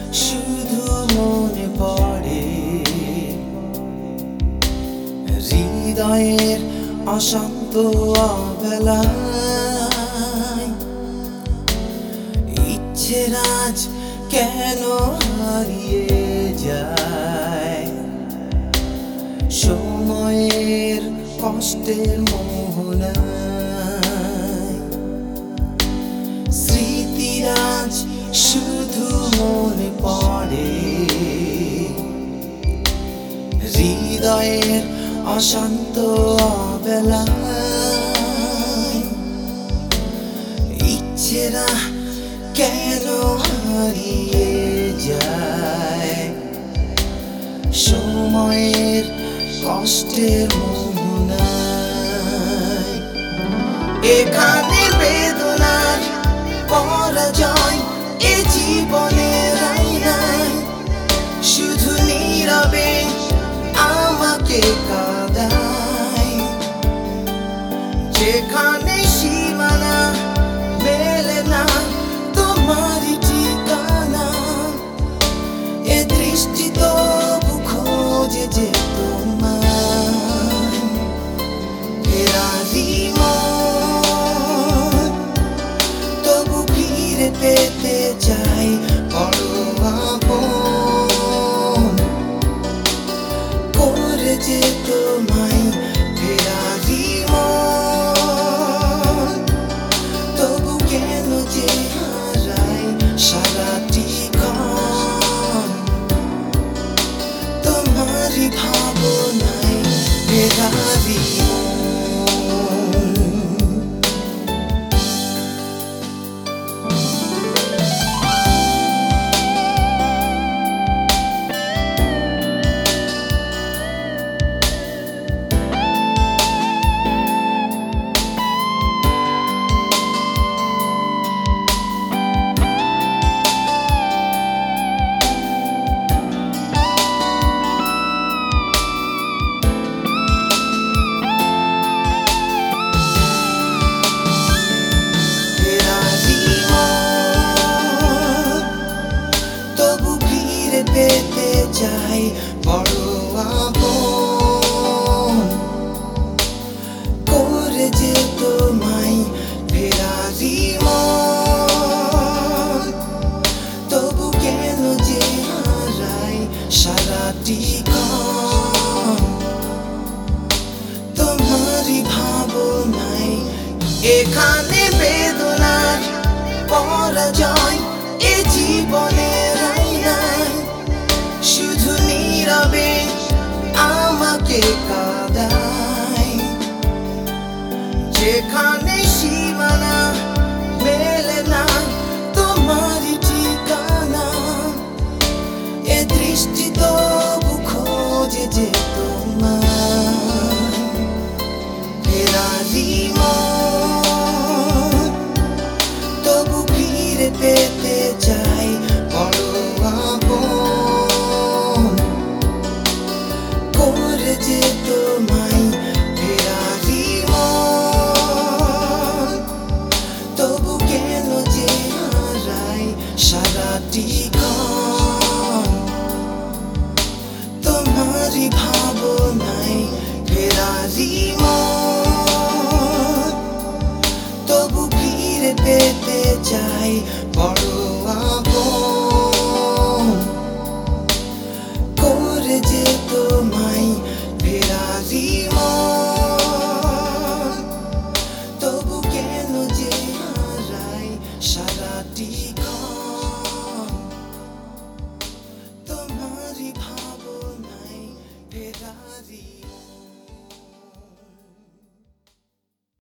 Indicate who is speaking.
Speaker 1: শুধু মনে পড়ে হৃদয়ের অশান্ত অবেলায়। ইচ্ছের আজ কেন হারিয়ে যায়, সময়ের কষ্টের মোহনায়। স্মৃতিরাজ শুধু মনে পড়ে হৃদয়ের অশান্ত অবেলায়। ইচ্ছেরা কেন হারিয়ে যায়, সময়ের কষ্টের মোহনায়। এখানে বেদনার পরাজয় এ জীবনের আয়নায়, শুধু নীরবে আমাকে কাঁদায়। যেখানে সীমানা মেলে না তোমারই ঠিকানা, এ দৃষ্টি তবু খোঁজে যে তোমায়। ফেরারি মন তবু ফিরে পেতে চাই বড় আপন করে যে তোমায়। ফেরারি মন তবু কেন যে হারাই সারাটি ক্ষণ তোমারই ভাবনায়। ফেরারি পেতে চাই বড় আপন করে যে তোমায়। ফেরারি মন তবু কেন যে হারাই সারাটি ক্ষণ তোমারই ভাবনায়। এখানে বেদনার পরাজয় এ জীবনের আয়নায়, শুধু নীরবে আমাকে কাঁদায়। যেখানে সীমানা মেলে না তোমারই ঠিকানা, এ দৃষ্টি তবু খোঁজে যে তোমায়। ফেরারি মন তবু ফিরে পেতে চাই বড় আপন করে যে তোমায়। ফেরারি মন তবু কেন যে হারাই সারাটি ক্ষণ তোমারই ভাবনায়। ফেরারি মন তবু ফিরে পেতে চাই বড়